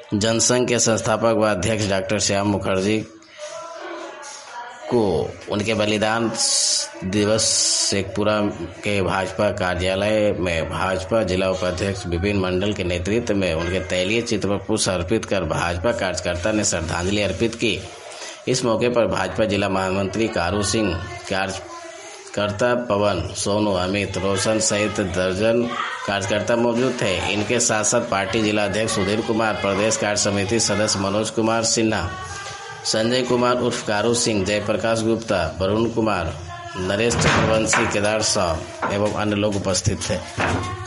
जनसंघ के संस्थापक व अध्यक्ष डॉक्टर श्याम मुखर्जी को उनके बलिदान दिवस शेखपुरा के भाजपा कार्यालय में भाजपा जिला उपाध्यक्ष विपिन मंडल के नेतृत्व में उनके तैलीय चित्र पर पुष्प अर्पित कर भाजपा कार्यकर्ता ने श्रद्धांजलि अर्पित की। इस मौके पर भाजपा जिला महामंत्री कारू सिंह, कार्यकर्ता पवन, सोनू, अमित, रोशन सहित दर्जन कार्यकर्ता मौजूद थे। इनके साथ साथ पार्टी जिला अध्यक्ष सुधीर कुमार, प्रदेश कार्य समिति सदस्य मनोज कुमार सिन्हा, संजय कुमार उर्फ कारू सिंह, जयप्रकाश गुप्ता, वरुण कुमार, नरेश चक्रवंशी, केदार साव एवं अन्य लोग उपस्थित थे।